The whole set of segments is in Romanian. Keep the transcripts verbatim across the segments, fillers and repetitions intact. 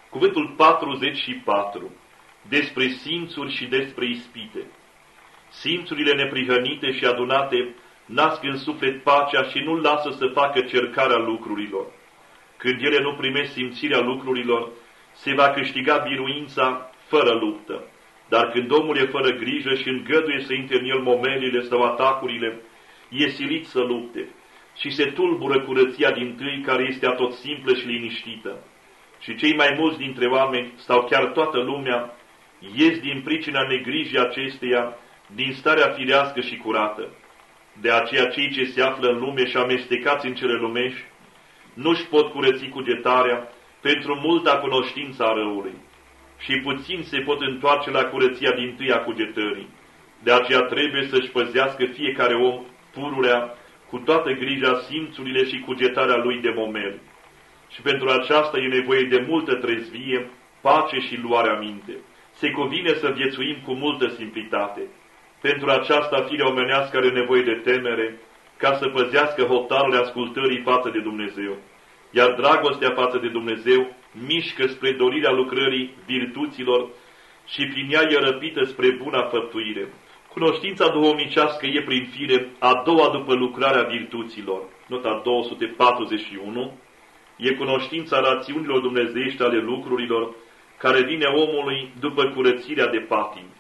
Cuvântul patruzeci și patru. Despre simțuri și despre ispite. Simțurile neprihănite și adunate nasc în suflet pacea și nu lasă să facă cercarea lucrurilor. Când ele nu primesc simțirea lucrurilor, se va câștiga biruința fără luptă. Dar când omul e fără grijă și îngăduie să intre în el momelile sau atacurile, e silit să lupte și se tulbură curăția dintâi, care este atot simplă și liniștită. Și cei mai mulți dintre oameni, sau chiar toată lumea, ies din pricina negrijii acesteia, din starea firească și curată. De aceea cei ce se află în lume și amestecați în cele lumești, nu-și pot curăți cugetarea pentru multa cunoștință a răului. Și puțin se pot întoarce la curăția dintâi a cugetării. De aceea trebuie să-și păzească fiecare om pururea, cu toată grija, simțurile și cugetarea lui de momel. Și pentru aceasta e nevoie de multă trezvie, pace și luarea minte. Se cuvine să viețuim cu multă simplitate. Pentru aceasta firea omenească are nevoie de temere, ca să păzească hotarul ascultării față de Dumnezeu. Iar dragostea față de Dumnezeu mișcă spre dorirea lucrării virtuților și prin ea e răpită spre buna făptuire. Cunoștința duhovnicească e prin fire a doua după lucrarea virtuților. Nota două sute patruzeci și unu. E cunoștința rațiunilor dumnezeiești ale lucrurilor, care vine omului după curățirea de patimi.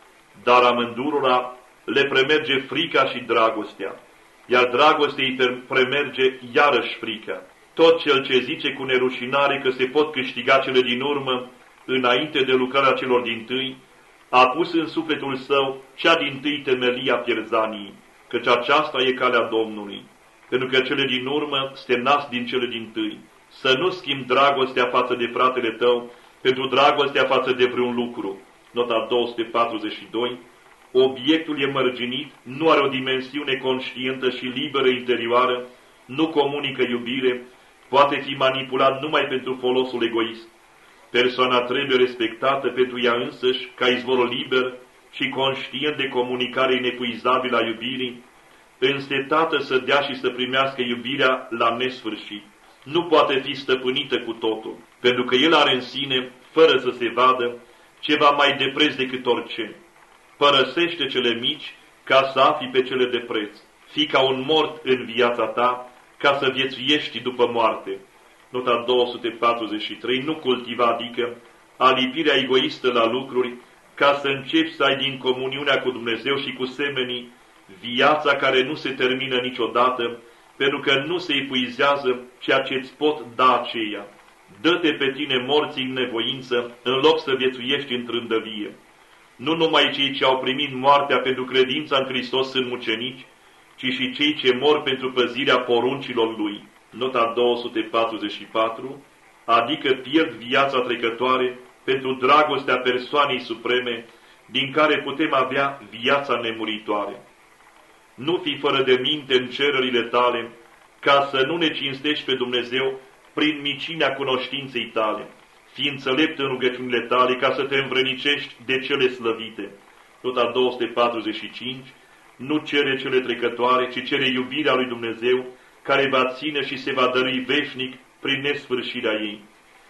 Dar amândurora le premerge frica și dragostea, iar dragostea îi premerge iarăși frica. Tot cel ce zice cu nerușinare că se pot câștiga cele din urmă, înainte de lucrarea celor dintâi, a pus în sufletul său cea dintâi temelia pierzanii, căci aceasta e calea Domnului, pentru că cele din urmă se nasc din cele dintâi. Să nu schimbi dragostea față de fratele tău pentru dragostea față de vreun lucru. Nota două sute patruzeci și doi. Obiectul e mărginit, nu are o dimensiune conștientă și liberă interioară, nu comunică iubire, poate fi manipulat numai pentru folosul egoist. Persoana trebuie respectată pentru ea însăși ca izvorul liber și conștient de comunicare inepuizabilă a iubirii, înstetată să dea și să primească iubirea la nesfârșit. Nu poate fi stăpânită cu totul, pentru că el are în sine, fără să se vadă, ceva mai de preț decât orice. Părăsește cele mici ca să afli pe cele de preț. Fii ca un mort în viața ta, ca să viețuiești după moarte. Nota două sute patruzeci și trei. Nu cultiva, adică alipirea egoistă la lucruri, ca să începi să ai din comuniunea cu Dumnezeu și cu semenii viața care nu se termină niciodată, pentru că nu se epuizează ceea ce îți pot da aceia. Dă-te pe tine morții în nevoință, în loc să viețuiești în trândăvie. Nu numai cei ce au primit moartea pentru credința în Hristos sunt mucenici, ci și cei ce mor pentru păzirea poruncilor Lui. Nota două sute patruzeci și patru, adică pierd viața trecătoare pentru dragostea persoanei supreme, din care putem avea viața nemuritoare. Nu fi fără de minte în cererile tale, ca să nu ne cinstești pe Dumnezeu prin micimea cunoștinței tale. Fii înțelept în rugăciunile tale, ca să te învrănicești de cele slăvite. Nota două sute patruzeci și cinci, nu cere cele trecătoare, ci cere iubirea lui Dumnezeu, care va ține și se va dărui veșnic prin nesfârșirea ei.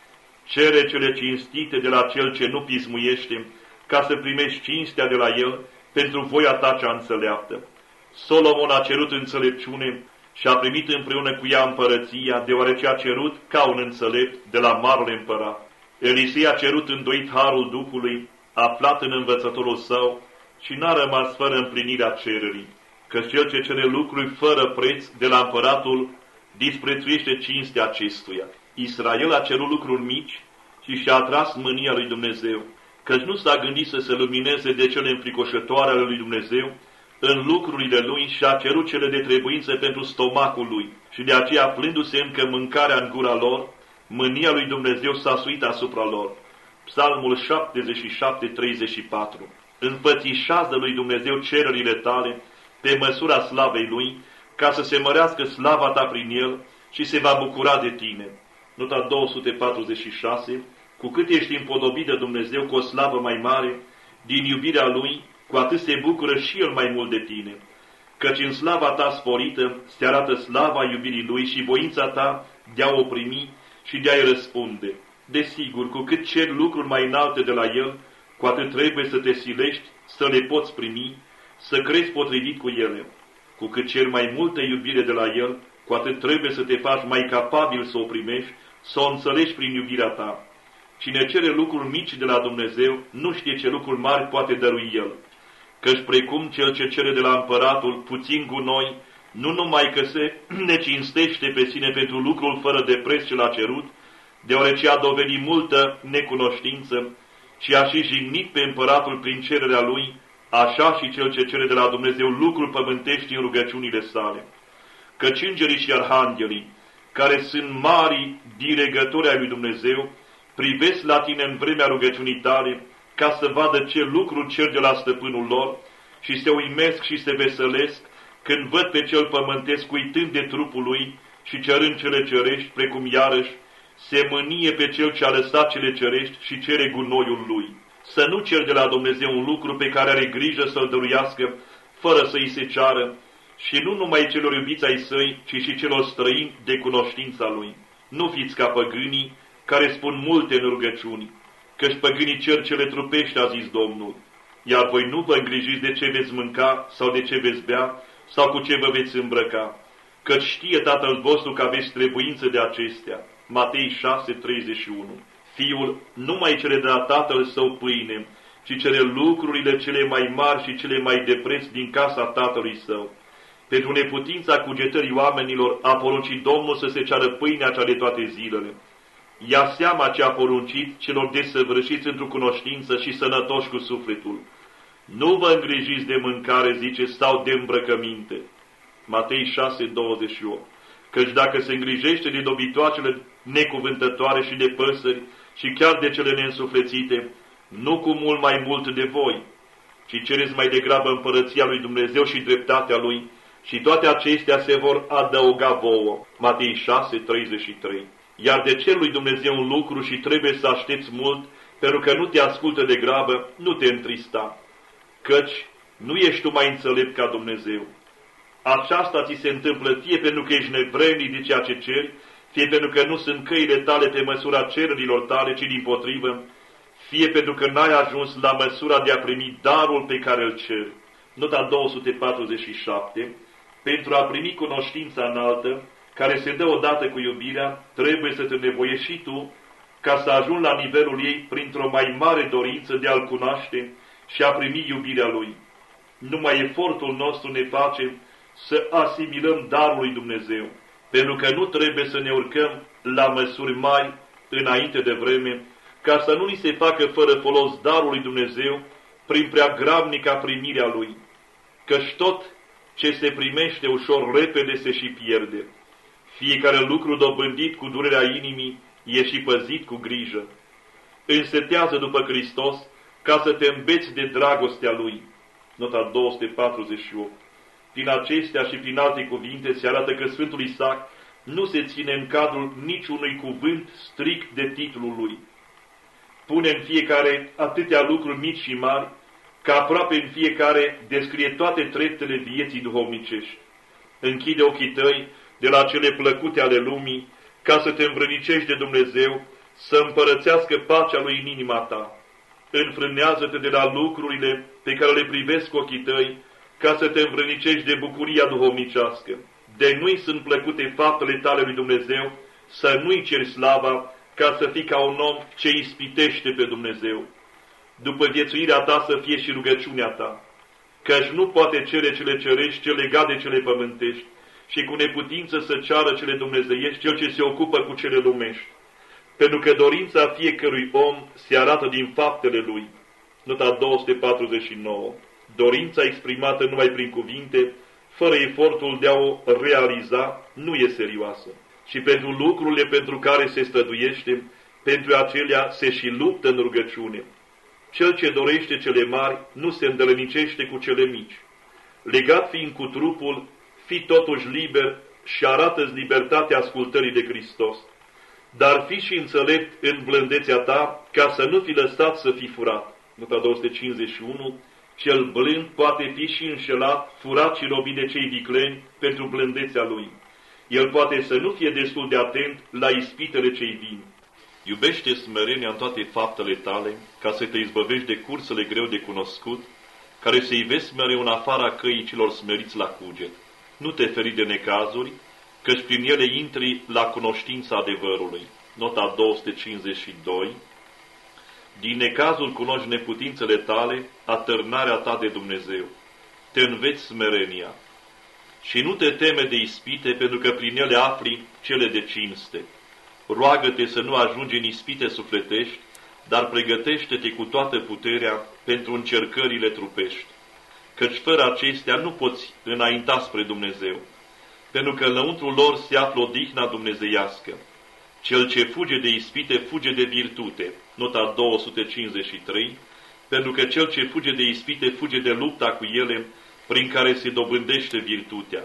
Cere cele cinstite de la cel ce nu pismuiește, ca să primești cinstea de la el pentru voia ta cea înțeleaptă. Solomon a cerut înțelepciune și a primit împreună cu ea împărăția, deoarece a cerut ca un înțelept de la marele împărat. Elisei a cerut îndoit harul Duhului, aflat în învățătorul său, și n-a rămas fără împlinirea cererii, că cel ce cere lucruri fără preț de la împăratul disprețuiește cinstea acestuia. Israel a cerut lucruri mici și și-a atras mânia lui Dumnezeu, căci nu s-a gândit să se lumineze de cele înfricoșătoare ale lui Dumnezeu în lucrurile lui și a cerut cele de trebuință pentru stomacul lui. Și de aceea, aflându-se încă mâncarea în gura lor, mânia lui Dumnezeu s-a suit asupra lor. Psalmul șaptezeci și șapte, treizeci și patru. Înfățișează lui Dumnezeu cererile tale pe măsura slavei lui, ca să se mărească slava ta prin el și se va bucura de tine. Nota două sute patruzeci și șase. Cu cât ești împodobit de Dumnezeu cu o slavă mai mare, din iubirea lui, cu atât se bucură și el mai mult de tine. Căci în slava ta sporită se arată slava iubirii lui și voința ta de a o primi și de a-i răspunde. Desigur, cu cât ceri lucruri mai înalte de la El, cu atât trebuie să te silești să le poți primi, să crezi potrivit cu ele. Cu cât ceri mai multă iubire de la El, cu atât trebuie să te faci mai capabil să o primești, să o înțelegi prin iubirea ta. Cine cere lucruri mici de la Dumnezeu, nu știe ce lucruri mari poate dărui El. Căci precum cel ce cere de la împăratul puțin gunoi, nu numai că se necinstește pe sine pentru lucrul fără de preț ce l-a cerut, deoarece a dovedit multă necunoștință, ci a și jignit pe împăratul prin cererea lui, așa și cel ce cere de la Dumnezeu lucruri pământești în rugăciunile sale. Căci îngerii și arhanghelii, care sunt mari diregători ai lui Dumnezeu, privesc la tine în vremea rugăciunii tale, ca să vadă ce lucruri cer de la stăpânul lor și se uimesc și se veselesc când văd pe cel pământesc uitând de trupul lui și cerând cele cerești, precum iarăși se mânie pe cel ce a lăsat cele cerești și cere gunoiul lui. Să nu cer de la Dumnezeu un lucru pe care are grijă să-l dăruiască, fără să-i se ceară, și nu numai celor iubiți ai săi, ci și celor străini de cunoștința lui. Nu fiți ca păgânii, care spun multe în rugăciuni, căci păgânii cer cele trupești, a zis Domnul, iar voi nu vă îngrijiți de ce veți mânca sau de ce veți bea sau cu ce vă veți îmbrăca, căci știe Tatăl vostru că aveți trebuință de acestea. Matei șase, treizeci și unu. Fiul nu mai cere de la Tatăl său pâine, ci cere lucrurile cele mai mari și cele mai de preț din casa Tatălui său. Pentru neputința cugetării oamenilor a poruncit Domnul să se ceară pâinea cea de toate zilele. Ia seama ce a poruncit celor desăvârșiți într-o cunoștință și sănătoși cu sufletul. Nu vă îngrijiți de mâncare, zice, sau de îmbrăcăminte. Matei șase, douăzeci și opt. Căci dacă se îngrijește de dobitoacele necuvântătoare și de păsări și chiar de cele neînsuflețite, nu cu mult mai mult de voi, ci cereți mai degrabă împărăția lui Dumnezeu și dreptatea lui, și toate acestea se vor adăuga vouă. Matei șase, treizeci și trei. Iar de cer lui Dumnezeu un lucru și trebuie să aștepți mult, pentru că nu te ascultă de grabă, nu te întrista, căci nu ești tu mai înțelept ca Dumnezeu. Aceasta ți se întâmplă fie pentru că ești nevrednic de ceea ce ceri, fie pentru că nu sunt căile tale pe măsura cererilor tale, ci dimpotrivă, fie pentru că n-ai ajuns la măsura de a primi darul pe care îl ceri. Nota două sute patruzeci și șapte. Pentru a primi cunoștința înaltă, care se dă odată cu iubirea, trebuie să te nevoiești și tu, ca să ajungi la nivelul ei printr-o mai mare dorință de a-L cunoaște și a primi iubirea Lui. Numai efortul nostru ne face să asimilăm darul lui Dumnezeu, pentru că nu trebuie să ne urcăm la măsuri mari înainte de vreme, ca să nu ni se facă fără folos darul lui Dumnezeu prin prea grabnica primirea Lui, căci tot ce se primește ușor repede se și pierde. Fiecare lucru dobândit cu durerea inimii e și păzit cu grijă. Însetează după Hristos ca să te îmbeți de dragostea Lui. Nota două sute patruzeci și opt. Prin acestea și prin alte cuvinte se arată că Sfântul Isaac nu se ține în cadrul niciunui cuvânt strict de titlul lui. Pune în fiecare atâtea lucruri mici și mari, că aproape în fiecare descrie toate treptele vieții duhovnicești. Închide ochii tăi de la cele plăcute ale lumii, ca să te îmbrănicești de Dumnezeu, să împărățească pacea Lui în inima ta. Înfrânează-te de la lucrurile pe care le privesc ochii tăi, ca să te îmbrănicești de bucuria duhovnicească. De nu-i sunt plăcute faptele tale lui Dumnezeu, să nu-i ceri slava, ca să fii ca un om ce ispitește pe Dumnezeu. După viețuirea ta să fie și rugăciunea ta, căci nu poate cere cele cerești, ce legat de cele pământești, și cu neputință să ceară cele dumnezeiești, cel ce se ocupă cu cele lumești. Pentru că dorința fiecărui om se arată din faptele lui. Nota două sute patruzeci și nouă. Dorința exprimată numai prin cuvinte, fără efortul de a o realiza, nu e serioasă. Și pentru lucrurile pentru care se străduiește, pentru acelea se și luptă în rugăciune. Cel ce dorește cele mari nu se îndălănicește cu cele mici. Legat fiind cu trupul, fii totuși liber și arată-ți libertatea ascultării de Hristos. Dar fii și înțelept în blândețea ta, ca să nu fi lăsat să fii furat. Nota două sute cincizeci și unu. Cel blând poate fi și înșelat, furat și lovit de cei vicleni pentru blândețea lui. El poate să nu fie destul de atent la ispitele cei vin. Iubește smerenia în toate faptele tale, ca să te izbăvești de cursele greu de cunoscut, care se ivesc mereu în afara căii celor smeriți la cuget. Nu te feri de necazuri, căci prin ele intri la cunoștința adevărului. Nota două sute cincizeci și doi. Din necazul cunoști neputințele tale, atârnarea ta de Dumnezeu. Te înveți smerenia. Și nu te teme de ispite, pentru că prin ele afli cele de cinste. Roagă-te să nu ajungi în ispite sufletești, dar pregătește-te cu toată puterea pentru încercările trupești. Căci fără acestea nu poți înainta spre Dumnezeu, pentru că înăuntru lor se află odihna dumnezeiască. Cel ce fuge de ispite fuge de virtute. Nota două sute cincizeci și trei. Pentru că cel ce fuge de ispite fuge de lupta cu ele, prin care se dobândește virtutea.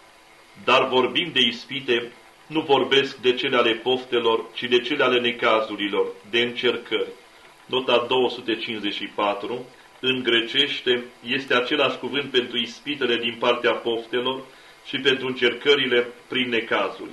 Dar vorbind de ispite, nu vorbesc de cele ale poftelor, ci de cele ale necazurilor, de încercări. Nota două sute cincizeci și patru. În grecește este același cuvânt pentru ispitele din partea poftelor și pentru încercările prin necazuri.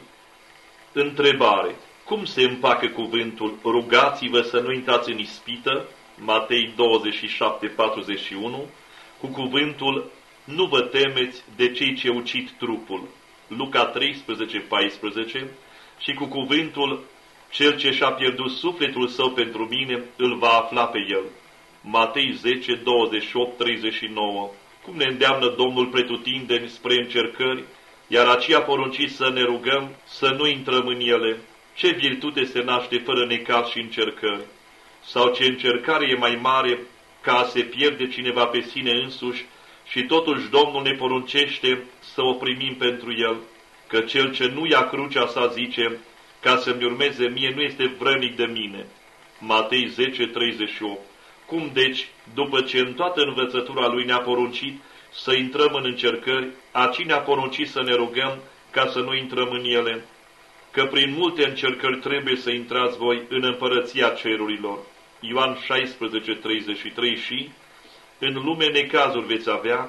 Întrebare. Cum se împacă cuvântul rugați-vă să nu intrați în ispită, Matei douăzeci și șapte patruzeci și unu, cu cuvântul nu vă temeți de cei ce ucid trupul, Luca treisprezece paisprezece, și cu cuvântul cel ce și-a pierdut sufletul său pentru mine îl va afla pe el, Matei zece douăzeci și opt treizeci și nouă. Cum ne îndeamnă Domnul pretutindeni spre încercări, iar aceea porunci să ne rugăm să nu intrăm în ele. Ce virtute se naște fără necaz și încercări? Sau ce încercare e mai mare ca a se pierde cineva pe sine însuși și totuși Domnul ne poruncește să o primim pentru el, că cel ce nu ia crucea sa zice, ca să-mi urmeze mie nu este vrănic de mine. Matei zece treizeci și opt. Cum deci, după ce în toată învățătura lui ne-a poruncit să intrăm în încercări, aci ne-a poruncit să ne rugăm ca să nu intrăm în ele? Că prin multe încercări trebuie să intrați voi în împărăția cerurilor. Ioan șaisprezece treizeci și trei. Și în lume necazuri veți avea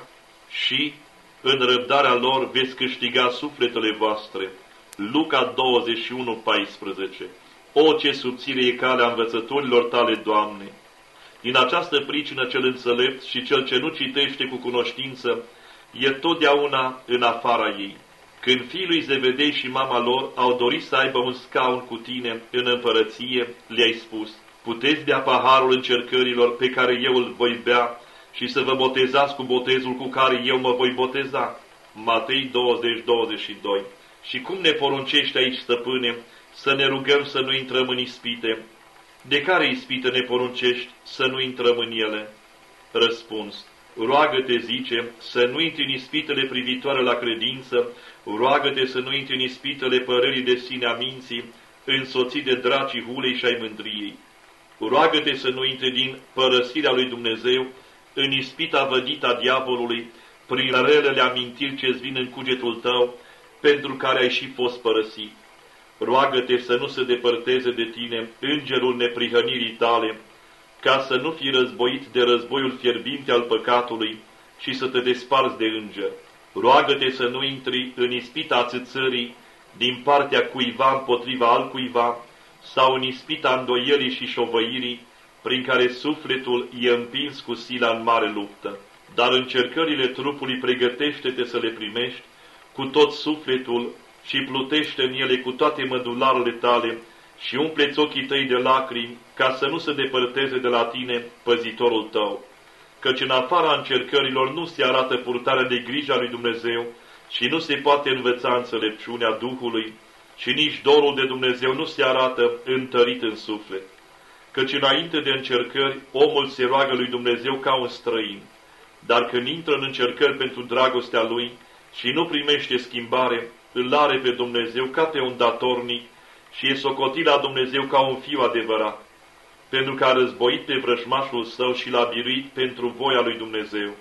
și în răbdarea lor veți câștiga sufletele voastre. Luca douăzeci și unu paisprezece. O, ce subțire e calea învățăturilor tale, Doamne! Din această pricină cel înțelept și cel ce nu citește cu cunoștință e totdeauna în afara ei. Când fiii lui Zevedei și mama lor au dorit să aibă un scaun cu tine în împărăție, le-ai spus, puteți bea paharul încercărilor pe care eu îl voi bea și să vă botezați cu botezul cu care eu mă voi boteza. Matei douăzeci douăzeci și doi. Și cum ne poruncești aici, stăpâne, să ne rugăm să nu intrăm în ispite? De care ispite ne poruncești să nu intrăm în ele? Răspuns. Roagă-te, zice, să nu intri în ispitele privitoare la credință, roagă-te să nu intri în ispitele părerii de sine a minții, însoțit de dracii hulei și ai mândriei. Roagă-te să nu intri din părăsirea lui Dumnezeu în ispita vădită a diavolului, prin relele amintiri ce-ți vin în cugetul tău, pentru care ai și fost părăsit. Roagă-te să nu se depărteze de tine îngerul neprihănirii tale, ca să nu fii războit de războiul fierbinte al păcatului și să te desparți de înger. Roagă-te să nu intri în ispita ațățării din partea cuiva împotriva altcuiva sau în ispita îndoielii și șovăirii, prin care sufletul e împins cu sila în mare luptă. Dar încercările trupului pregătește-te să le primești cu tot sufletul și plutește în ele cu toate mădularele tale și umple-ți ochii tăi de lacrimi, ca să nu se depărteze de la tine păzitorul tău. Căci în afara încercărilor nu se arată purtarea de grijă a lui Dumnezeu și nu se poate învăța înțelepciunea Duhului și nici dorul de Dumnezeu nu se arată întărit în suflet. Căci înainte de încercări, omul se roagă lui Dumnezeu ca un străin, dar când intră în încercări pentru dragostea lui și nu primește schimbare, îl are pe Dumnezeu ca pe un datornic și e socotit la Dumnezeu ca un fiu adevărat, pentru că a războit pe vrăjmașul său și l-a biruit pentru voia lui Dumnezeu.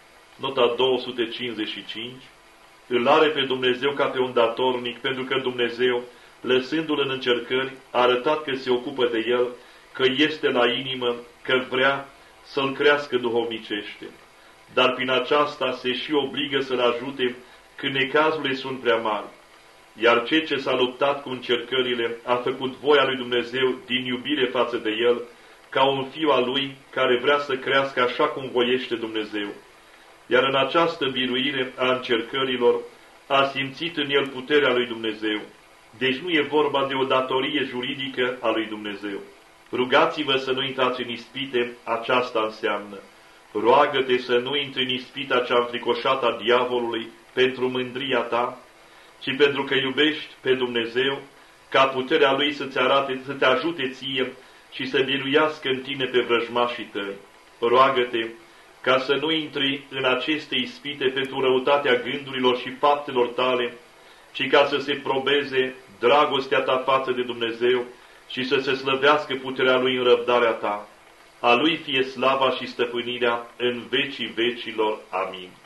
Nota două sute cincizeci și cinci. Îl are pe Dumnezeu ca pe un datornic, pentru că Dumnezeu, lăsându-l în încercări, a arătat că se ocupă de el, că este la inimă, că vrea să-l crească duhovnicește. Dar prin aceasta se și obligă să-l ajute când necazurile sunt prea mari. iar cel ce s-a luptat cu încercările a făcut voia lui Dumnezeu din iubire față de el, ca un fiu al lui care vrea să crească așa cum voiește Dumnezeu. Iar în această biruire a încercărilor a simțit în el puterea lui Dumnezeu. Deci nu e vorba de o datorie juridică a lui Dumnezeu. Rugați-vă să nu intrați în ispite, aceasta înseamnă. Roagă-te să nu intri în ispita cea înfricoșată a diavolului pentru mândria ta, ci pentru că iubești pe Dumnezeu, ca puterea Lui să-ți arate, să te ajute ție și să biruiască în tine pe vrăjmașii tăi. Roagă-te ca să nu intri în aceste ispite pentru răutatea gândurilor și faptelor tale, ci ca să se probeze dragostea ta față de Dumnezeu și să se slăvească puterea Lui în răbdarea ta. A Lui fie slava și stăpânirea în vecii vecilor. Amin.